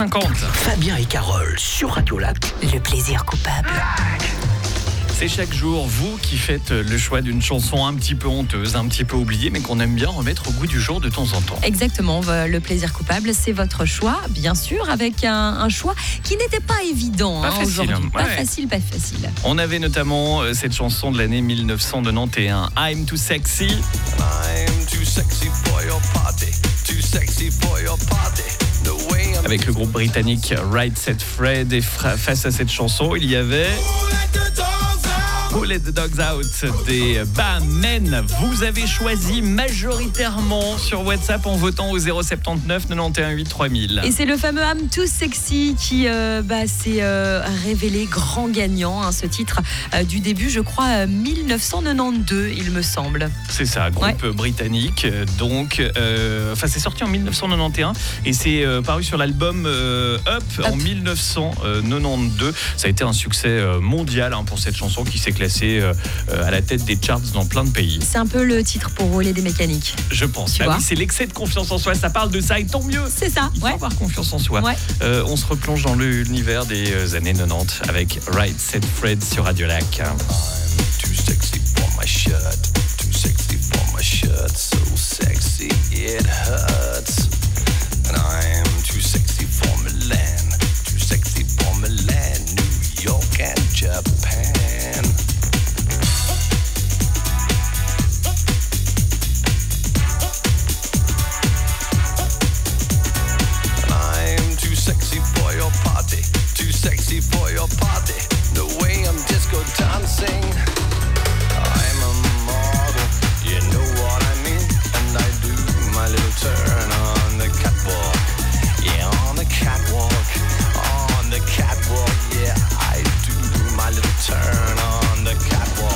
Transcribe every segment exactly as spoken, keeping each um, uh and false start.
cinquante. Fabien et Carole sur Radio Lac. Le plaisir coupable. C'est chaque jour vous qui faites le choix d'une chanson un petit peu honteuse, un petit peu oubliée, mais qu'on aime bien remettre au goût du jour de temps en temps. Exactement, le plaisir coupable, c'est votre choix, bien sûr, avec un, un choix qui n'était pas évident Pas hein, facile, aujourd'hui. hein, Pas ouais. facile, pas facile. On avait notamment euh, cette chanson de l'année dix-neuf cent quatre-vingt-onze, I'm Too Sexy. I'm too sexy for your party, too sexy for your party. The way I'm Avec le groupe britannique Right Said Fred. Et fra- face à cette chanson, il y avait Who Let the Dogs Out des Bam Men. Vous avez choisi majoritairement sur WhatsApp en votant au zéro sept neuf quatre-vingt-onze huit trois mille. Et c'est le fameux I'm Too Sexy qui euh, bah, s'est euh, révélé grand gagnant, hein, ce titre euh, du début, je crois, euh, dix-neuf cent quatre-vingt-douze, il me semble. C'est ça, groupe Ouais. britannique. Donc, euh, enfin, c'est sorti en dix-neuf cent quatre-vingt-onze et c'est euh, paru sur l'album euh, Up, Up en dix-neuf cent quatre-vingt-douze. Ça a été un succès euh, mondial hein, pour cette chanson qui s'est classée euh, à la tête des charts dans plein de pays. C'est un peu le titre pour rouler des mécaniques. Je pense. Tu Ah vois oui, c'est l'excès de confiance en soi. Ça parle de ça et tant mieux. C'est ça, Il faut ouais. avoir confiance en soi. Ouais. Euh, on se replonge dans l'univers des euh, années quatre-vingt-dix avec Right Said Fred sur Radio Lac. too sexy for my shirt, too sexy for my shirt, so sexy it hurts. And I'm too sexy for Milan, too sexy for Milan, New York and Japan. I'm too sexy for your party, too sexy for your party. The way I'm disco dancing, I'm a model, you know what I mean. And I do my little turn on the catwalk, yeah, on the catwalk, on the catwalk, yeah, I do my little turn on the catwalk.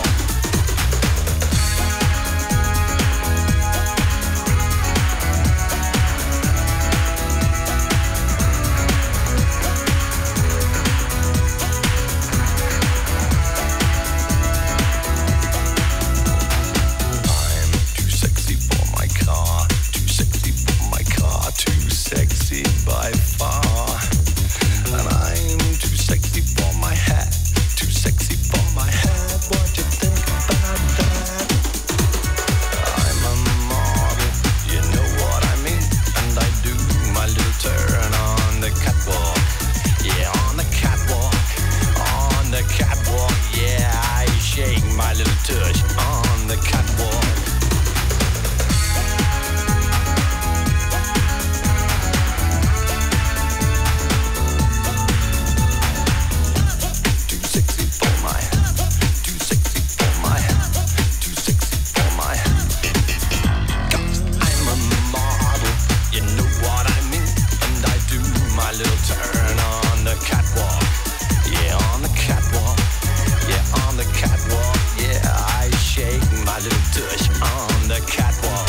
I'm too sexy for my car, too sexy for my car, too sexy by far. And I'm too sexy for my hat, too sexy for my hat. What you think about that? I'm a model, you know what I mean. And I do my little turn on the catwalk, yeah, on the catwalk, on the catwalk, yeah, I shake my little tush on the catwalk. Too sexy for my, too sexy for my, too sexy for my. 'Cause I'm a model, you know what I mean. And I do my little turn on the catwalk, yeah, on the catwalk, yeah, on the catwalk, yeah, I shake my little tush on the catwalk.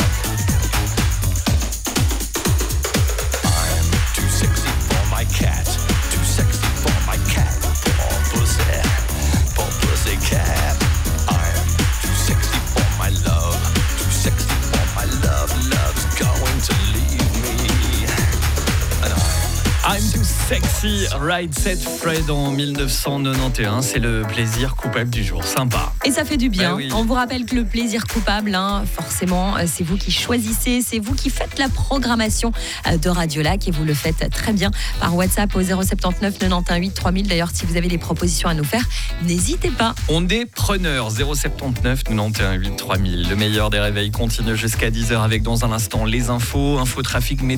I'm too sexy for my cat, too sexy for my cat, poor pussy, poor pussy cat. I'm too sexy for my love, too sexy for my love, love's going to leave me. And I'm I'm Too Sexy, Right Said Fred en dix-neuf cent quatre-vingt-onze. C'est le plaisir coupable du jour. Sympa. Et ça fait du bien. Bah oui. On vous rappelle que le plaisir coupable, hein, forcément, euh, c'est vous qui choisissez, c'est vous qui faites la programmation euh, de Radio Lac et vous le faites très bien par WhatsApp au zéro sept neuf quatre-vingt-onze huit trois mille. D'ailleurs, si vous avez des propositions à nous faire, n'hésitez pas. On est preneurs. zéro sept neuf quatre-vingt-onze huit trois mille. Le meilleur des réveils continue jusqu'à dix heures avec dans un instant les infos, info trafic météo.